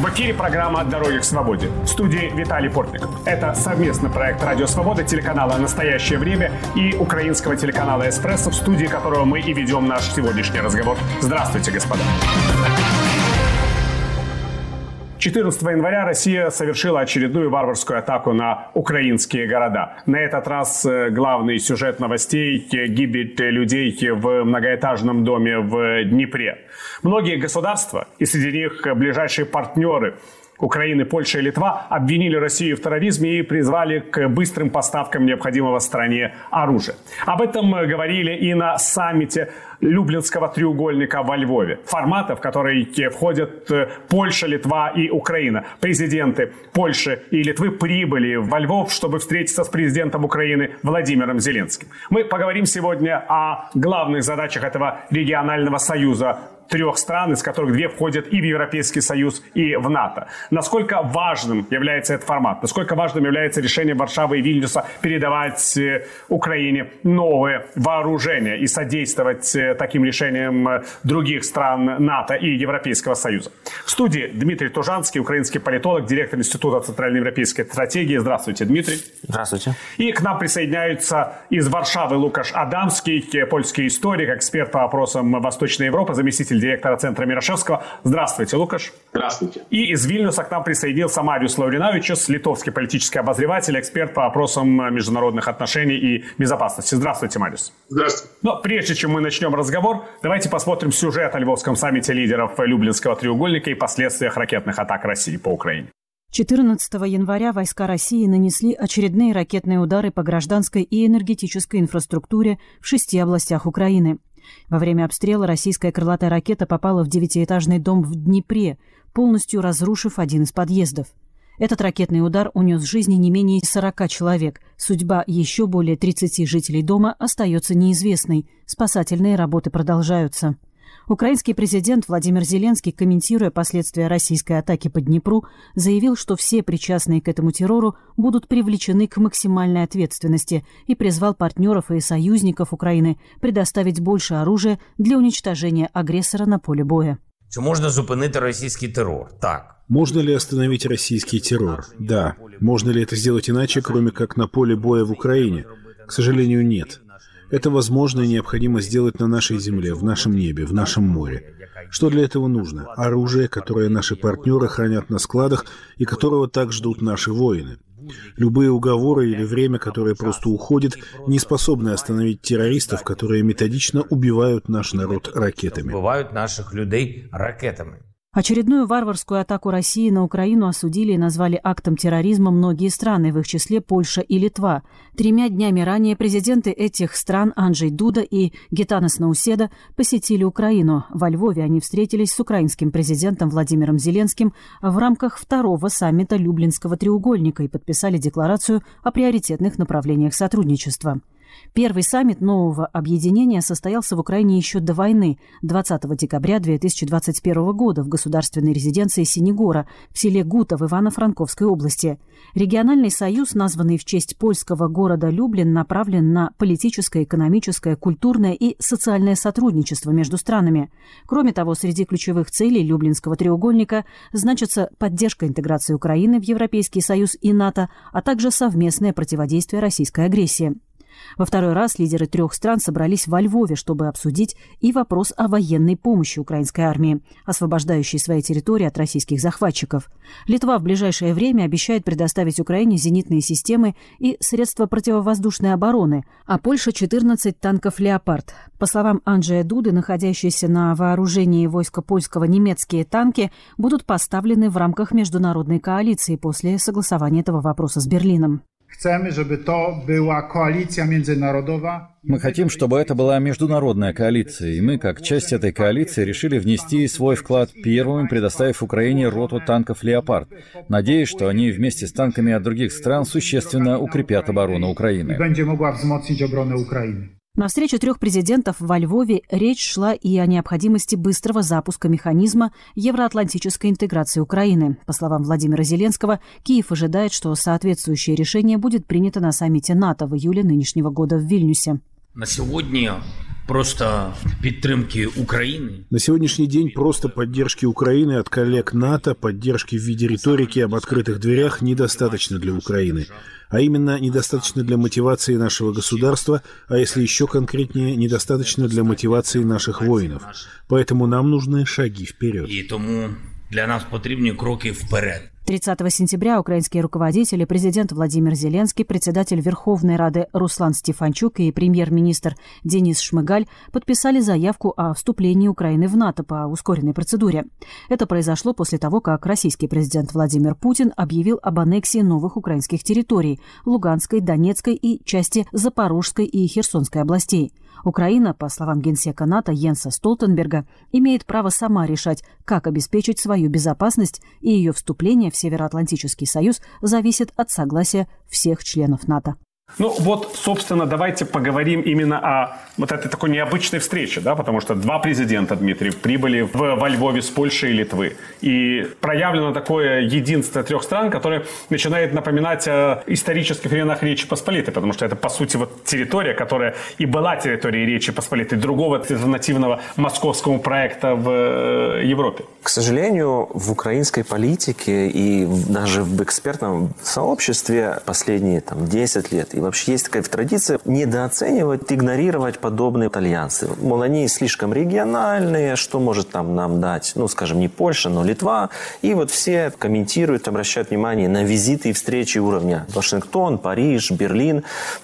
В эфире программа «Дороги к свободе». В студии Виталий Портников. Это совместный проект «Радио Свобода», телеканала «Настоящее время» и украинского телеканала «Эспрессо», в студии которого мы и ведем наш сегодняшний разговор. Здравствуйте, господа. 14 января Россия совершила очередную варварскую атаку на украинские города. На этот раз главный сюжет новостей – гибель людей в многоэтажном доме в Днепре. Многие государства, и среди них ближайшие партнеры Украины, Польша и Литва, обвинили Россию в терроризме и призвали к быстрым поставкам необходимого стране оружия. Об этом говорили и на саммите Люблинского треугольника во Львове. Формата, в который входят Польша, Литва и Украина. Президенты Польши и Литвы прибыли во Львов, чтобы встретиться с президентом Украины Владимиром Зеленским. Мы поговорим сегодня о главных задачах этого регионального союза трех стран, из которых две входят и в Европейский Союз, и в НАТО. Насколько важным является этот формат? Насколько важным является решение Варшавы и Вильнюса передавать Украине новые вооружения и содействовать таким решениям других стран НАТО и Европейского Союза? В студии Дмитрий Тужанский, украинский политолог, директор Института центральноевропейской стратегии. Здравствуйте, Дмитрий. Здравствуйте. И к нам присоединяются из Варшавы Лукаш Адамский, польский историк, эксперт по вопросам Восточной Европы, заместитель директора Центра Мирошевского. Здравствуйте, Лукаш. Здравствуйте. И из Вильнюса к нам присоединился Мариус Лауринавичус, литовский политический обозреватель, эксперт по вопросам международных отношений и безопасности. Здравствуйте, Мариус. Здравствуйте. Но прежде чем мы начнем разговор, давайте посмотрим сюжет о Львовском саммите лидеров Люблинского треугольника и последствиях ракетных атак России по Украине. 14 января войска России нанесли очередные ракетные удары по гражданской и энергетической инфраструктуре в 6 областях Украины. Во время обстрела российская крылатая ракета попала в 9-этажный дом в Днепре, полностью разрушив один из подъездов. Этот ракетный удар унес жизни не менее 40 человек. Судьба еще более 30 жителей дома остается неизвестной. Спасательные работы продолжаются. Украинский президент Владимир Зеленский, комментируя последствия российской атаки по Днепру, заявил, что все причастные к этому террору будут привлечены к максимальной ответственности и призвал партнеров и союзников Украины предоставить больше оружия для уничтожения агрессора на поле боя. Чи можно зупинить российский террор? Так. Можно ли остановить российский террор? Да. Можно ли это сделать иначе, кроме как на поле боя в Украине? К сожалению, нет. Это возможно и необходимо сделать на нашей земле, в нашем небе, в нашем море. Что для этого нужно? Оружие, которое наши партнеры хранят на складах и которого так ждут наши воины. Любые уговоры или время, которое просто уходит, не способны остановить террористов, которые методично убивают наш народ ракетами. Убивают наших людей ракетами. Очередную варварскую атаку России на Украину осудили и назвали актом терроризма многие страны, в их числе Польша и Литва. 3 днями ранее президенты этих стран Анджей Дуда и Гитанас Науседа посетили Украину. Во Львове они встретились с украинским президентом Владимиром Зеленским в рамках 2-го саммита Люблинского треугольника и подписали декларацию о приоритетных направлениях сотрудничества. Первый саммит нового объединения состоялся в Украине еще до войны, 20 декабря 2021 года в государственной резиденции Синегора в селе Гута в Ивано-Франковской области. Региональный союз, названный в честь польского города Люблин, направлен на политическое, экономическое, культурное и социальное сотрудничество между странами. Кроме того, среди ключевых целей Люблинского треугольника значится поддержка интеграции Украины в Европейский Союз и НАТО, а также совместное противодействие российской агрессии. Во второй раз лидеры 3 стран собрались во Львове, чтобы обсудить и вопрос о военной помощи украинской армии, освобождающей свои территории от российских захватчиков. Литва в ближайшее время обещает предоставить Украине зенитные системы и средства противовоздушной обороны, а Польша – 14 танков «Леопард». По словам Анджея Дуды, находящиеся на вооружении войска польского немецкие танки будут поставлены в рамках международной коалиции после согласования этого вопроса с Берлином. Мы хотим, чтобы это была международная коалиция, и мы, как часть этой коалиции, решили внести свой вклад первыми, предоставив Украине роту танков «Леопард», надеясь, что они вместе с танками от других стран существенно укрепят оборону Украины. На встрече 3 президентов во Львове речь шла и о необходимости быстрого запуска механизма евроатлантической интеграции Украины. По словам Владимира Зеленского, Киев ожидает, что соответствующее решение будет принято на саммите НАТО в июле нынешнего года в Вильнюсе. На сегодня просто підтримки України. На сегодняшний день просто поддержки Украины от коллег НАТО, поддержки в виде риторики об открытых дверях недостаточно для Украины. А именно, недостаточно для мотивации нашего государства, а если еще конкретнее, недостаточно для мотивации наших воинов. Поэтому нам нужны шаги вперед. І тому для нас потрібні кроки вперед. 30 сентября украинские руководители, президент Владимир Зеленский, председатель Верховной Рады Руслан Стефанчук и премьер-министр Денис Шмыгаль подписали заявку о вступлении Украины в НАТО по ускоренной процедуре. Это произошло после того, как российский президент Владимир Путин объявил об аннексии новых украинских территорий – Луганской, Донецкой и части Запорожской и Херсонской областей. Украина, по словам генсека НАТО Йенса Столтенберга, имеет право сама решать, как обеспечить свою безопасность, и ее вступление в Североатлантический союз зависит от согласия всех членов НАТО. Ну вот, собственно, давайте поговорим именно о вот этой такой необычной встрече, да, потому что два президента, Дмитрий, прибыли во Львове с Польши и Литвы. И проявлено такое единство трех стран, которое начинает напоминать о исторических временах Речи Посполитой, потому что это, по сути, вот территория, которая и была территорией Речи Посполитой, другого альтернативного московскому проекта в Европе. К сожалению, в украинской политике и даже в экспертном сообществе последние 10 лет и вообще есть такая традиция недооценивать, игнорировать подобные альянсы. Мол, они слишком региональные, что может там нам дать, скажем, не Польша, но Литва. И вот все комментируют, обращают внимание на визиты и встречи уровня Вашингтон, Париж, Берлин.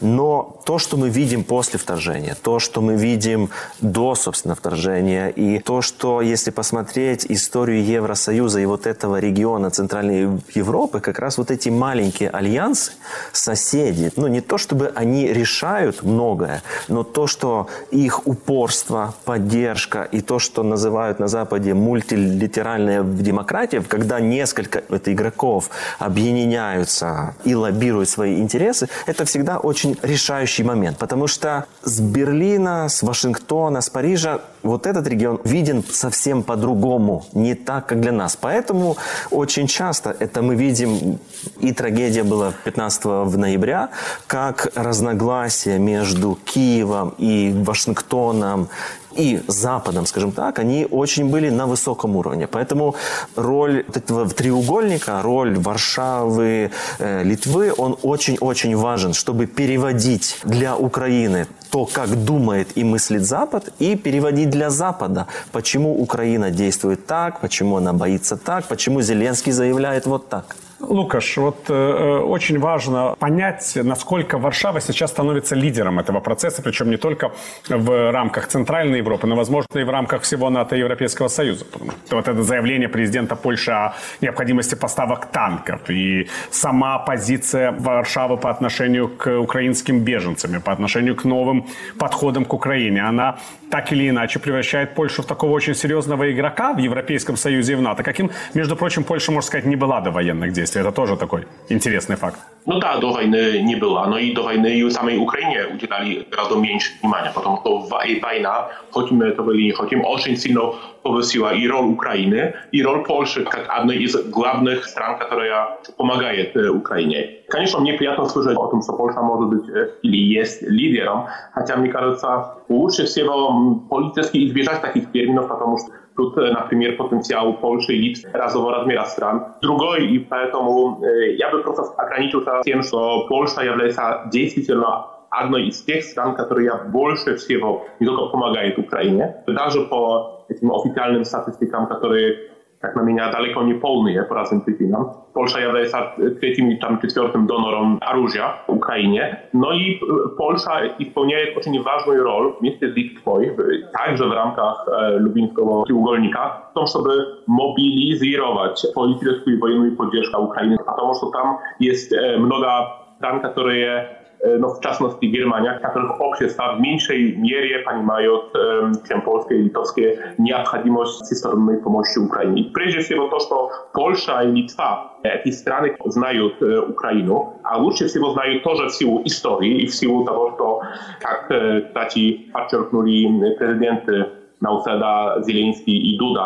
Но то, что мы видим после вторжения, то, что мы видим до, собственно, вторжения, и то, что, если посмотреть историю Евросоюза и вот этого региона Центральной Европы, как раз вот эти маленькие альянсы, соседи, не то, чтобы они решают многое, но то, что их упорство, поддержка и то, что называют на Западе мультилатеральная демократия, когда несколько игроков объединяются и лоббируют свои интересы, это всегда очень решающий момент. Потому что с Берлина, с Вашингтона, с Парижа вот этот регион виден совсем по-другому, не так, как для нас. Поэтому очень часто это мы видим, и трагедия была 15 ноября, как разногласия между Киевом и Вашингтоном и Западом, скажем так, они очень были на высоком уровне. Поэтому роль этого треугольника, роль Варшавы, Литвы, он очень-очень важен, чтобы переводить для Украины то, как думает и мыслит Запад, и переводить для Запада, почему Украина действует так, почему она боится так, почему Зеленский заявляет вот так. Лукаш, очень важно понять, насколько Варшава сейчас становится лидером этого процесса, причем не только в рамках Центральной Европы, но, возможно, и в рамках всего НАТО и Европейского Союза. Потому что вот это заявление президента Польши о необходимости поставок танков и сама позиция Варшавы по отношению к украинским беженцам, по отношению к новым подходам к Украине, она так или иначе превращает Польшу в такого очень серьезного игрока в Европейском Союзе и в НАТО, каким, между прочим, Польша, можно сказать, не была до военных действий. Это тоже такой интересный факт. Да, до войны не было, но и до войны в самой Украине уделяли гораздо меньше внимания, потому что война, хотим мы этого или не хотим, очень сильно повысила и роль Украины, и роль Польши, как одной из главных стран, которая помогает Украине. Конечно, мне приятно слышать о том, что Польша может быть или есть лидером, хотя, мне кажется, лучше всего политически избежать таких терминов, потому что тут, например, потенциал Польши и Литвы разного размера стран. Другой, и поэтому я бы просто ограничился тем, что Польша является действительно одной из тех стран, которые больше всего не только помогает Украине, даже по этим официальным статистикам, которые, как на меня, далеко не полные по разным причинам. Польша является третьим и четвертым донором оружия Украине, но и Польша исполняет очень важную роль вместе с Литвой, также в рамках Люблинского треугольника, в том, чтобы мобилизировать политическую и военную поддержку Украины, потому что там есть много стран, которые в частности Германия, которых общества в меньшей мере понимают, чем польские и литовские, необходимость всесторонней помощи Украине. Прежде всего то, что Польша и Литва, эти страны знают Украину, а лучше всего знают тоже в силу истории и в силу того, что, как, кстати, подчеркнули президенты Науседа, Зеленский и Дуда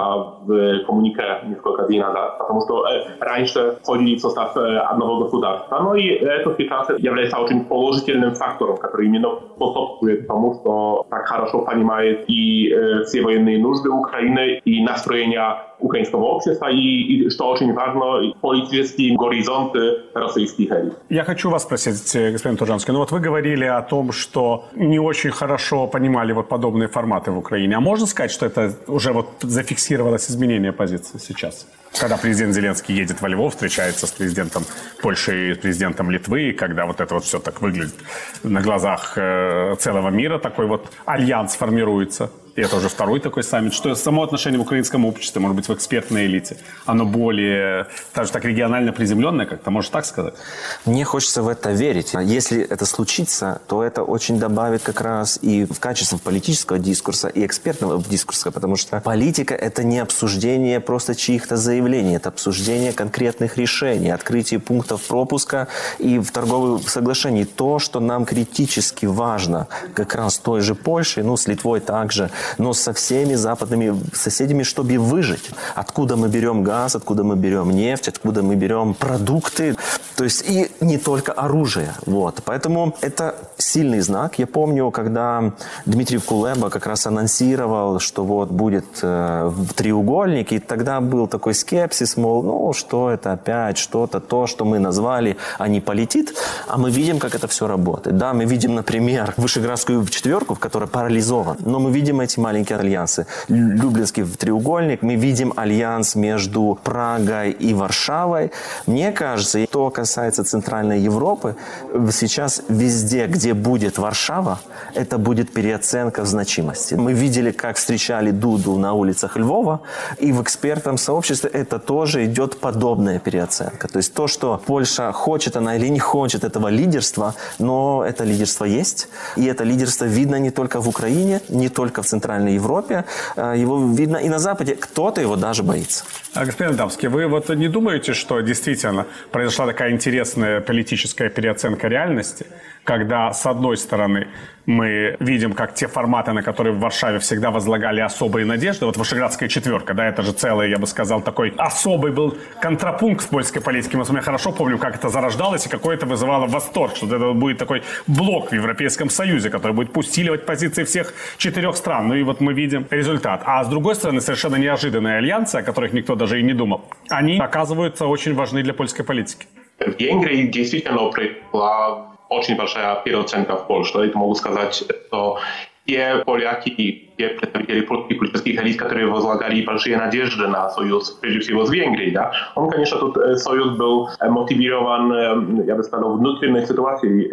в коммунике несколько дней назад, потому что раньше входили в состав одного государства. Но и эта ситуация является очень положительным фактором, который именно способствует тому, что так хорошо понимает и все военные нужды Украины, и настроения украинского общества, и что очень важно, политический горизонт российских элит. Я хочу вас спросить, господин Тужанский, ну вот вы говорили о том, что не очень хорошо понимали вот подобные форматы в Украине. А можно сказать, что это уже вот зафиксировалось изменение позиции сейчас? Когда президент Зеленский едет во Львов, встречается с президентом Польши и президентом Литвы, когда вот это вот все так выглядит на глазах целого мира, такой вот альянс формируется. И это уже второй такой саммит. Что само отношение в украинском обществе, может быть, в экспертной элите, оно более, даже так регионально приземленное, как-то, можно так сказать? Мне хочется в это верить. Если это случится, то это очень добавит как раз и в качестве политического дискурса, и экспертного дискурса, потому что политика – это не обсуждение просто чьих-то заявлений, это обсуждение конкретных решений, открытие пунктов пропуска и в торговых соглашениях. То, что нам критически важно, как раз той же Польшей, ну, с Литвой также, но со всеми западными соседями, чтобы выжить. Откуда мы берем газ, откуда мы берем нефть, откуда мы берем продукты. То есть и не только оружие. Вот. Поэтому это сильный знак. Я помню, когда Дмитрий Кулеба как раз анонсировал, что вот будет треугольник, и тогда был такой скепсис, мол, ну что это опять, что-то, то, что мы назвали, а не полетит. А мы видим, как это все работает. Да, мы видим, например, Вышеградскую четверку, которая парализована, но мы видим эти маленькие альянсы. Люблинский треугольник, мы видим альянс между Прагой и Варшавой. Мне кажется, что касается Центральной Европы, сейчас везде, где будет Варшава, это будет переоценка в значимости. Мы видели, как встречали Дуду на улицах Львова, и в экспертном сообществе это тоже идет подобная переоценка. То есть то, что Польша хочет она или не хочет этого лидерства, но это лидерство есть, и это лидерство видно не только в Украине, не только в Центральной Европе, его видно и на Западе. Кто-то его даже боится. Господин Адамский, вы вот не думаете, что действительно произошла такая интересная политическая переоценка реальности, когда, с одной стороны, мы видим, как те форматы, на которые в Варшаве всегда возлагали особые надежды, вот Вышеградская четверка, да, это же целый, я бы сказал, такой особый был контрапункт в польской политике. Мы с вами хорошо помним, как это зарождалось и какой это вызывало восторг, что это будет такой блок в Европейском Союзе, который будет усиливать позиции всех 4 стран. Ну и вот мы видим результат. А с другой стороны, совершенно неожиданные альянсы, о которых никто даже и не думал, они оказываются очень важны для польской политики. В Венгрии действительно произошла очень большая переоценка в Польше. Это могу сказать, что те поляки, те представители польских политических элит, которые возлагали большие надежды на союз, прежде всего с Венгрией, да, он, конечно, тут союз был мотивирован, я бы сказал, внутренней ситуацией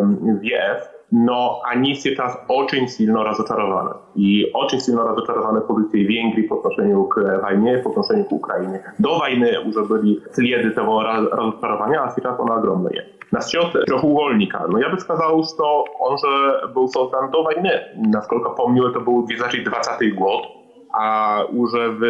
в ЕС, но они сейчас очень сильно разочарованы. И очень сильно разочарованы позиции Венгрии по отношению к войне, по отношению к Украине. До войны уже были следы того разочарования, а сейчас оно огромное. Насчет треугольника, ну я бы сказал, что он же был создан до войны. Насколько помню, это был 2020 год. А уже в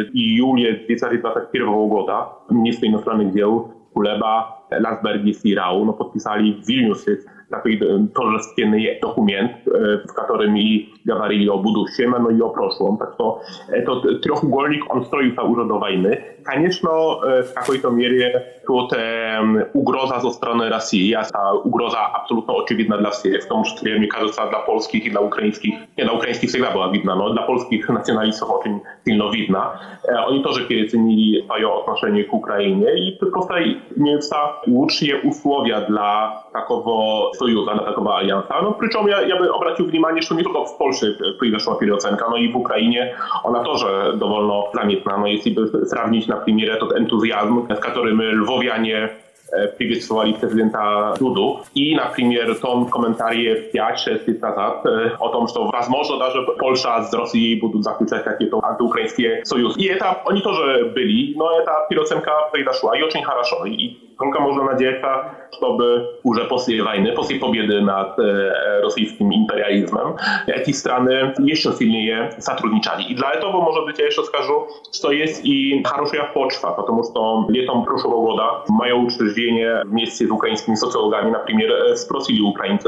июле 2021 года министр иностранных дел Kuleba, Landsbergis и Rau подписали в Вильнюсе такой торжественный документ, в котором и говорили о будущем, но и о прошлом. Так что этот треугольник, он строился уже до войны. Конечно, в какой-то мере тут угроза со стороны России, а та угроза абсолютно очевидна для всех, в том числе, мне кажется, для польских и для украинских. Не, для украинских всегда была видна, но для польских националистов очень сильно видна. Они тоже переоценили свое отношение к Украине и просто имеются лучшие условия для такого союза, для такого альянса. No, причем я бы обратил внимание, что не только в Польше произошла переоценка, но и в Украине она тоже довольно заметна. Но если бы сравнить, например, этот энтузиазм, с которым львовяне приветствовали президента Dudu i, например, том комментарии 5-6 лет назад о том, что, возможно, даже Польша с Россией будут заключать какие-то антиукраинские союзы. И это они тоже были, но эта переоценка произошла и очень хорошо. И только можно надеяться, чтобы уже после войны, после победы над российским империализмом, эти страны еще сильнее сотрудничали. И для этого, может быть, я еще скажу, что есть и хорошая почва, потому что летом прошлого года мое учреждение вместе с украинскими социологами, например, спросили украинцев,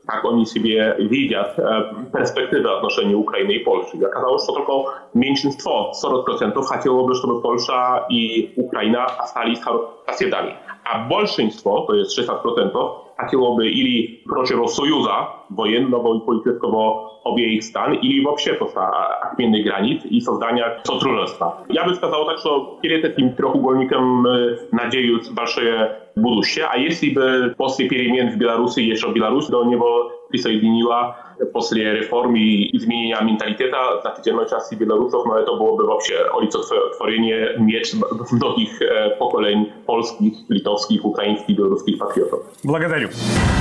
как они себе видят перспективы отношений Украины и Польши. Оказалось, что только меньшинство, 40%, хотело бы, чтобы Польша и Украина остались соседами. А большинство, то есть 60%, хотело бы или прочего союза военного и политического обеих стран, или вообще просто отмены границ и создания сотрудничества. Я бы сказал так, что перед этим треугольником надеюсь большое будущее. А если бы после перемен в Беларуси еще Беларусь до него присоединила после реформ и изменения менталитета значительной части белорусов, но это было бы вообще олицетворение меч многих поколений польских, литовских, украинских, белорусских патриотов. Благодарю.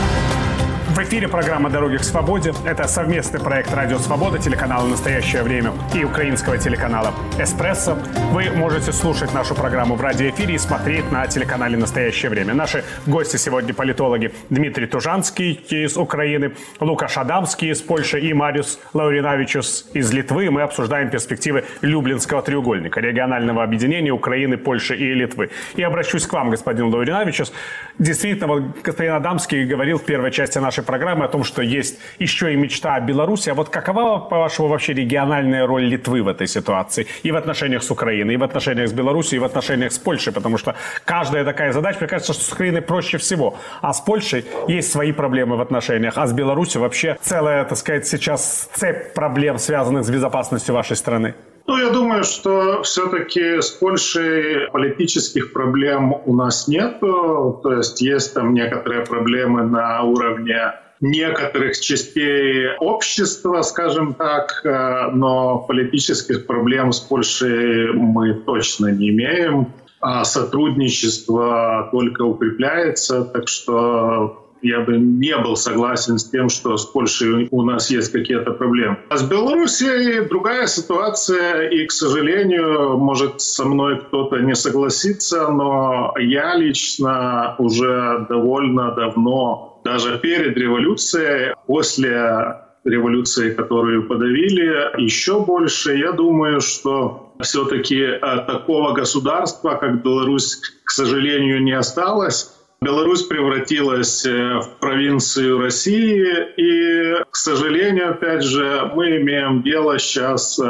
В эфире программа «Дороги к свободе». Это совместный проект «Радио Свобода», телеканала «Настоящее время» и украинского телеканала «Эспрессо». Вы можете слушать нашу программу в радиоэфире и смотреть на телеканале «Настоящее время». Наши гости сегодня политологи Дмитрий Тужанский из Украины, Лукаш Адамский из Польши и Мариус Лауринавичус из Литвы. Мы обсуждаем перспективы Люблинского треугольника, регионального объединения Украины, Польши и Литвы. И обращусь к вам, господин Лауринавичус. Действительно, вот господин Адамский говорил в первой части нашей программы о том, что есть еще и мечта о Беларуси. А вот какова, по-вашему, вообще региональная роль Литвы в этой ситуации? И в отношениях с Украиной, и в отношениях с Беларусью, и в отношениях с Польшей. Потому что каждая такая задача, мне кажется, что с Украиной проще всего. А с Польшей есть свои проблемы в отношениях. А с Беларусью вообще целая, так сказать, сейчас цепь проблем, связанных с безопасностью вашей страны. Я думаю, что все-таки с Польшей политических проблем у нас нет. То есть там некоторые проблемы на уровне некоторых частей общества, скажем так, но политических проблем с Польшей мы точно не имеем. А сотрудничество только укрепляется, так что я бы не был согласен с тем, что с Польшей у нас есть какие-то проблемы. А с Белоруссией другая ситуация, и, к сожалению, может со мной кто-то не согласиться, но я лично уже довольно давно, даже перед революцией, после революции, которую подавили, еще больше, я думаю, что все-таки такого государства, как Беларусь, к сожалению, не осталось. Беларусь превратилась в провинцию России, и, к сожалению, опять же, мы имеем дело сейчас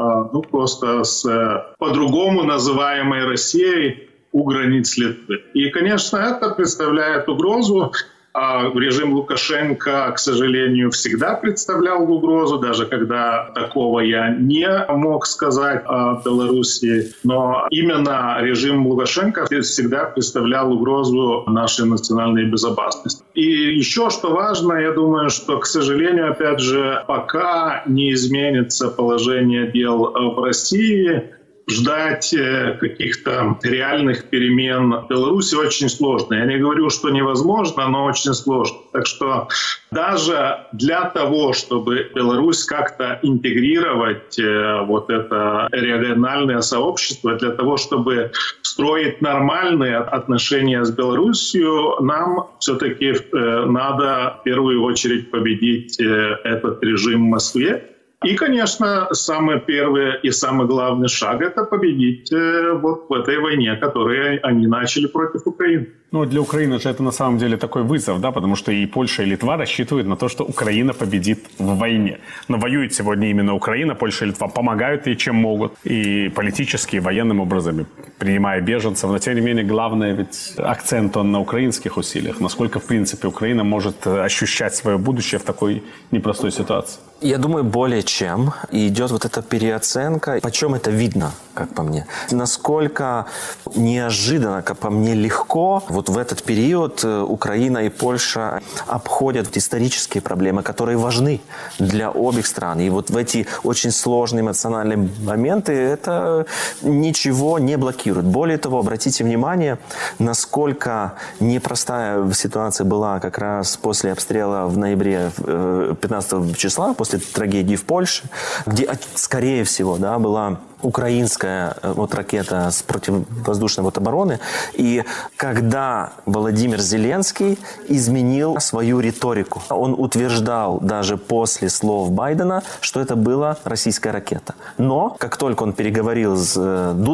просто с по-другому называемой Россией у границ Литвы. И, конечно, это представляет угрозу. Режим Лукашенко, к сожалению, всегда представлял угрозу, даже когда такого я не мог сказать о Белоруссии. Но именно режим Лукашенко всегда представлял угрозу нашей национальной безопасности. И еще что важно, я думаю, что, к сожалению, опять же, пока не изменится положение дел в России, ждать каких-то реальных перемен в Беларуси очень сложно. Я не говорю, что невозможно, но очень сложно. Так что даже для того, чтобы Беларусь как-то интегрировать вот это региональное сообщество, для того, чтобы строить нормальные отношения с Беларусью, нам все-таки надо в первую очередь победить этот режим в Москве. И, конечно, самый первый и самый главный шаг – это победить вот в этой войне, которую они начали против Украины. Для Украины же это на самом деле такой вызов, да, потому что и Польша, и Литва рассчитывают на то, что Украина победит в войне. Но воюет сегодня именно Украина, Польша и Литва помогают ей, чем могут, и политически, и военным образом, принимая беженцев. Но, тем не менее, главное ведь акцент он на украинских усилиях. Насколько, в принципе, Украина может ощущать свое будущее в такой непростой ситуации? Я думаю, более чем. И идет вот эта переоценка. Почем это видно, как по мне? Насколько неожиданно, как по мне, легко вот в этот период Украина и Польша обходят исторические проблемы, которые важны для обеих стран. И вот в эти очень сложные эмоциональные моменты это ничего не блокирует. Более того, обратите внимание, насколько непростая ситуация была как раз после обстрела в ноябре 15 числа, после трагедии в Польше, где, скорее всего, да, была украинская ракета с противовоздушной обороны. И когда Володимир Зеленский изменил свою риторику, он утверждал даже после слов Байдена, что это была российская ракета. Но как только он переговорил с Дудой,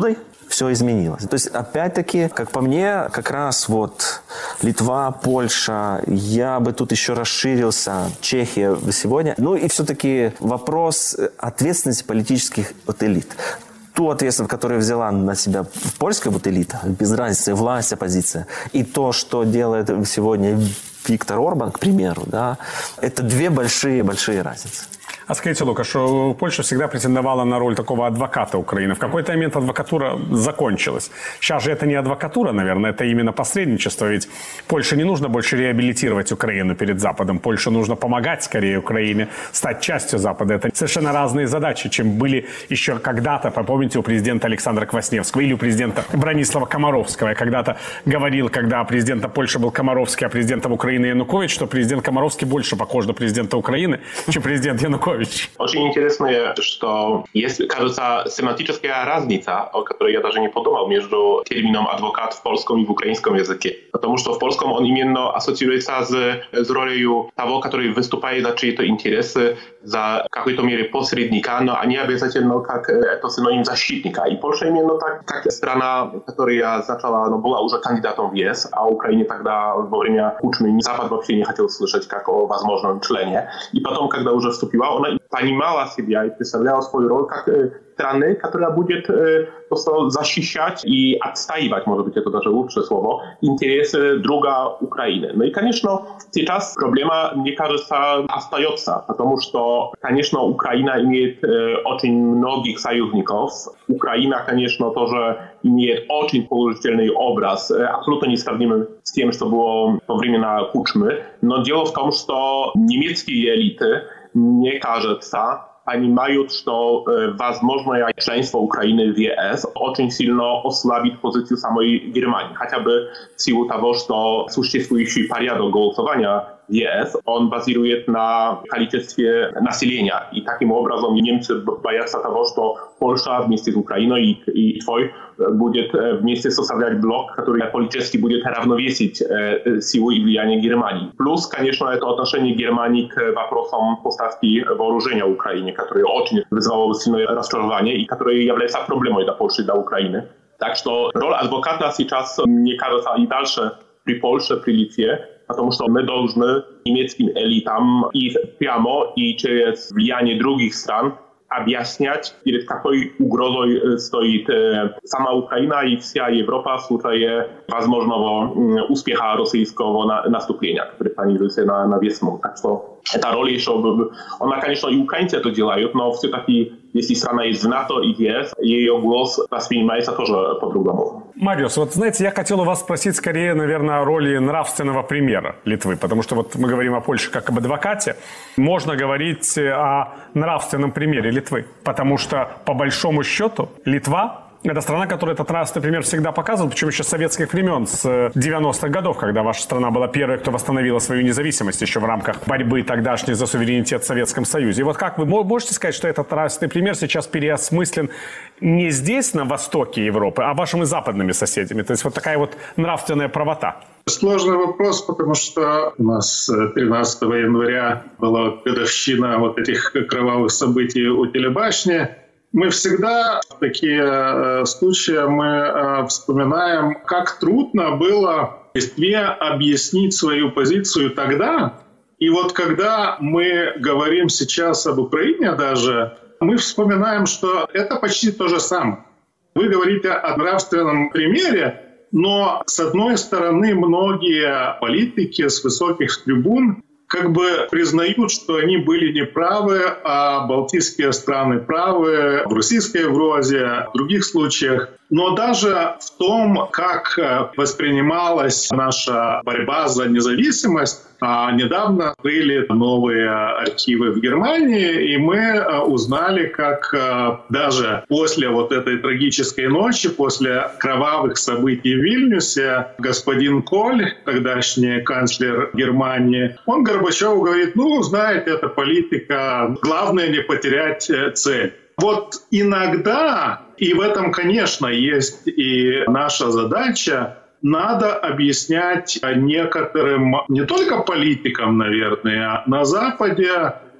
все изменилось. То есть, опять-таки, как по мне, как раз вот Литва, Польша, я бы тут еще расширился, Чехия сегодня. Ну и все-таки вопрос ответственности политических элит. Ту ответственность, которую взяла на себя польская элита, без разницы, власть, оппозиция, и то, что делает сегодня Виктор Орбан, к примеру, да, это две большие разницы. А скажите, Лука, что Польша всегда претендовала на роль такого адвоката Украины. В какой-то момент адвокатура закончилась. Сейчас же это не адвокатура, наверное, это именно посредничество. Ведь Польше не нужно больше реабилитировать Украину перед Западом. Польше нужно помогать скорее Украине стать частью Запада. Это совершенно разные задачи, чем были еще когда-то, помните, у президента Александра Квасневского или у президента Бронислава Комаровского. Я когда-то говорил, когда президентом Польши был Комаровский, а президентом Украины Янукович, что президент Комаровский больше похож на президента Украины, чем президент Янукович. Очень интересно, что есть, кажется, семантическая разница, о которой я даже не подумал, между термином адвокат в польском и в украинском языке. Потому что в польском он именно ассоциируется с ролью того, который выступает за чьи-то интересы, за какой-то мере посредника, но не обязательно как это синоним защитника. И Польша именно так, как страна, которая сначала была уже кандидатом в ЕС, а Украине тогда во время Кучмы Запад вообще не хотел слышать как о возможном члене. И потом, когда уже вступила, она понимала себя и представляла свою роль как страны, которая будет просто защищать и отстаивать, может быть, это даже лучшее слово, интересы друга Украины. Ну и, конечно, сейчас проблема, мне кажется, остается, потому что, конечно, Украина имеет очень многих союзников. Украина, конечно, тоже имеет очень положительный образ, абсолютно несравнимый с тем, что было во времена Кучмы. Но дело в том, что немецкие элиты, мне кажется, понимают, что возможное членство Украины в ЕС очень сильно ослабит позицию самой Германии. Хотя бы в силу того, что существующий порядок голосования в ЕС, он базирует на количестве населения. И таким образом немцы боятся того, что Польша вместе с Украиной и Литвой будет вместе составлять блок, который политически будет равновесить силу и влияние Германии. Плюс, конечно, это отношение Германии к вопросам поставки вооружения Украине, которое очень вызвало сильное разочарование и которое является проблемой для Польши и для Украины. Так что роль адвоката сейчас, мне кажется, и дальше при Польше, при Литве, потому что мы должны немецким элитам и прямо, и через влияние других стран объяснять, перед какой угрозой стоит сама Украина и вся Европа в случае возможного успеха российского наступления, который планируется на весну. Так что эта роль еще, она, конечно, и украинцы это делают, но все-таки, если страна есть в НАТО и в ЕС, ее голос воспринимается тоже по-другому. Мариус, вот знаете, я хотел у вас спросить скорее, наверное, о роли нравственного примера Литвы, потому что вот мы говорим о Польше как об адвокате, можно говорить о нравственном примере Литвы, потому что по большому счету Литва — это страна, которая этот нравственный пример всегда показывает, причем еще с советских времен, с 90-х годов, когда ваша страна была первой, кто восстановила свою независимость еще в рамках борьбы тогдашней за суверенитет в Советском Союзе. И вот как вы можете сказать, что этот нравственный пример сейчас переосмыслен не здесь, на востоке Европы, а вашими западными соседями? То есть вот такая вот нравственная правота. Сложный вопрос, потому что у нас 13 января была годовщина вот этих кровавых событий у телебашни. Мы всегда в такие случаи мы вспоминаем, как трудно было Литве объяснить свою позицию тогда. И вот когда мы говорим сейчас об Украине даже, мы вспоминаем, что это почти то же самое. Вы говорите о нравственном примере, но с одной стороны многие политики с высоких трибун как бы признают, что они были неправы, а балтийские страны правы, в российской угрозе, в других случаях. Но даже в том, как воспринималась наша борьба за независимость, недавно открыли новые архивы в Германии, и мы узнали, как даже после вот этой трагической ночи, после кровавых событий в Вильнюсе, господин Коль, тогдашний канцлер Германии, он Горбачеву говорит: ну, знаете, это политика, главное не потерять цель. Вот иногда, и в этом, конечно, есть и наша задача, надо объяснять некоторым, не только политикам, наверное, на Западе,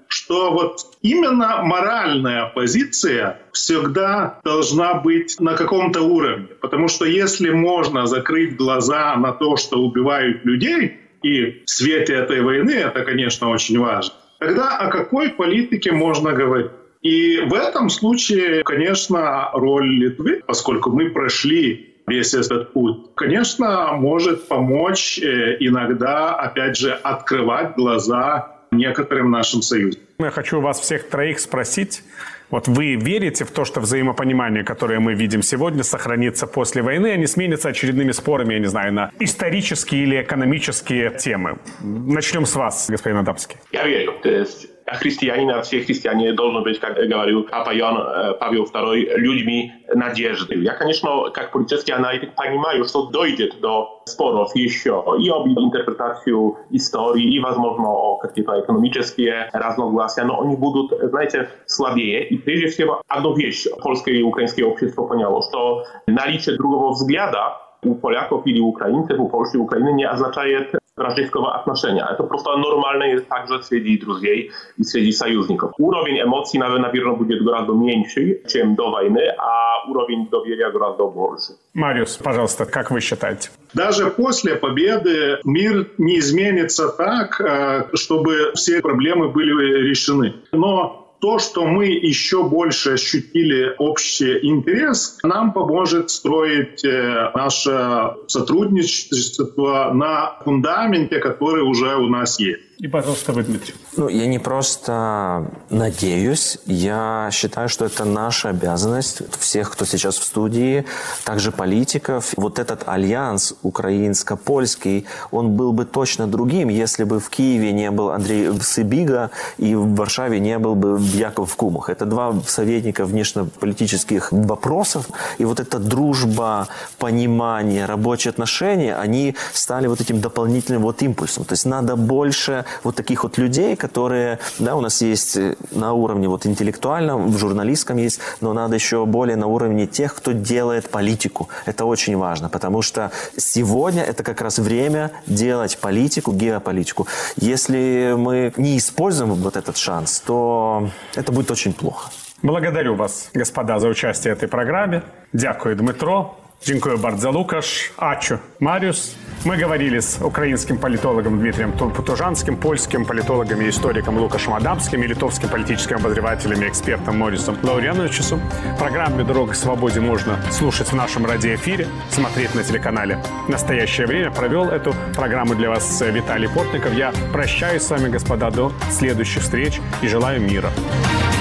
что вот именно моральная позиция всегда должна быть на каком-то уровне. Потому что если можно закрыть глаза на то, что убивают людей, и в свете этой войны это, конечно, очень важно, тогда о какой политике можно говорить? И в этом случае, конечно, роль Литвы, поскольку мы прошли весь этот путь, конечно, может помочь иногда, опять же, открывать глаза некоторым нашим союзникам. Я хочу вас всех троих спросить, вот вы верите в то, что взаимопонимание, которое мы видим сегодня, сохранится после войны, а не сменится очередными спорами, я не знаю, на исторические или экономические темы? Начнем с вас, господин Адамский. Я верю. Христианин, а все христиане должны быть, как говорил Папа Иоанн Павел II, людьми надежды. Я, конечно, как политический аналитик понимаю, что дойдет до споров еще и об интерпретацию истории, и, возможно, о какие-то экономические разногласия, но они будут, знаете, слабее. И прежде всего, одну вещь польское и украинское общество поняло, что наличие другого взгляда у поляков или украинцев, у Польши и Украины не означает вражеского отношения. Это просто нормальное также среди друзей и среди союзников. Уровень эмоций, наверное, будет гораздо меньше, чем до войны, а уровень доверия гораздо больше. Мариус, пожалуйста, как вы считаете? Даже после победы мир не изменится так, чтобы все проблемы были решены. Но то, что мы еще больше ощутили общий интерес, нам поможет строить наше сотрудничество на фундаменте, который уже у нас есть. И, пожалуйста, вы, Дмитрий. Я не просто надеюсь, я считаю, что это наша обязанность всех, кто сейчас в студии, также политиков. Вот этот альянс украинско-польский, он был бы точно другим, если бы в Киеве не был Андрей Сыбига и в Варшаве не был бы Яков Кумах. Это два советника внешнеполитических вопросов. И вот эта дружба, понимание, рабочие отношения, они стали вот этим дополнительным вот импульсом. То есть надо больше вот таких вот людей, которые, да, у нас есть на уровне вот интеллектуальном, в журналистском есть, но надо еще более на уровне тех, кто делает политику. Это очень важно, потому что сегодня это как раз время делать политику, геополитику. Если мы не используем вот этот шанс, то это будет очень плохо. Благодарю вас, господа, за участие в этой программе. Дякую, Дмитро. Дякую bardzo, Лукаш. Ачу, Мариус. Мы говорили с украинским политологом Дмитрием Потужанским, польским политологом и историком Лукашем Адамским и литовским политическим обозревателем и экспертом Морисом Лауриановичем. Программу «Дорога к свободе» можно слушать в нашем радиоэфире, смотреть на телеканале «Настоящее время». Провел эту программу для вас Виталий Портников. Я прощаюсь с вами, господа, до следующих встреч и желаю мира.